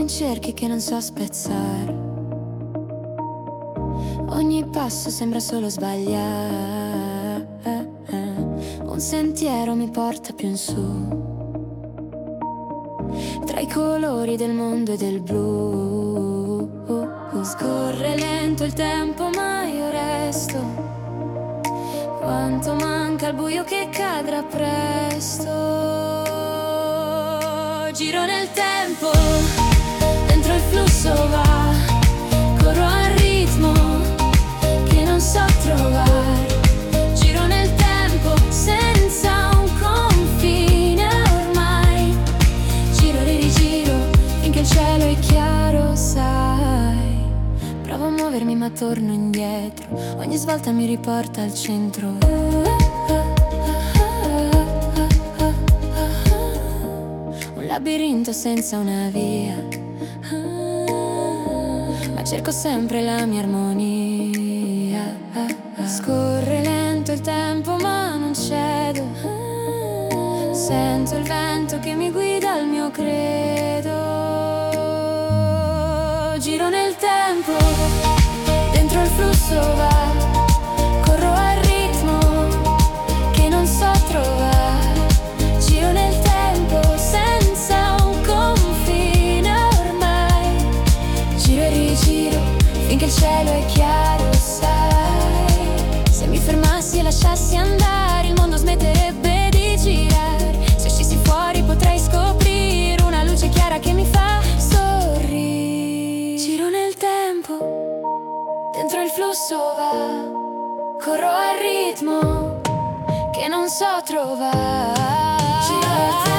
cerchi che non so spezzare. Ogni passo sembra solo sbagliare. Un sentiero mi porta più in su, tra i colori del mondo e del blu. Scorre lento il tempo ma io resto. Quanto manca al buio che cadrà presto. Giro nel tempo, dentro il flusso va. Corro al ritmo che non so trovare. Giro nel tempo senza un confine ormai. Giro e rigiro finché il cielo è chiaro, sai. Provo a muovermi ma torno indietro. Ogni svolta mi riporta al centro. Un labirinto senza una via, ma cerco sempre la mia armonia. Scorre lento il tempo ma non cedo. Sento il vento che mi guida al mio credo. Giro nel tempo, dentro il flusso va. Corro al ritmo che non so trovare. Giro nel tempo senza un confine ormai. Giro e rigiro finché il cielo è chiaro, sai. Se mi fermassi e lasciassi andare, il mondo smetterebbe di girare. Se uscissi fuori potrei scoprire una luce chiara che mi fa sorridere. Giro nel tempo, dentro il flusso va. Corro al ritmo che non so trovare. Giro al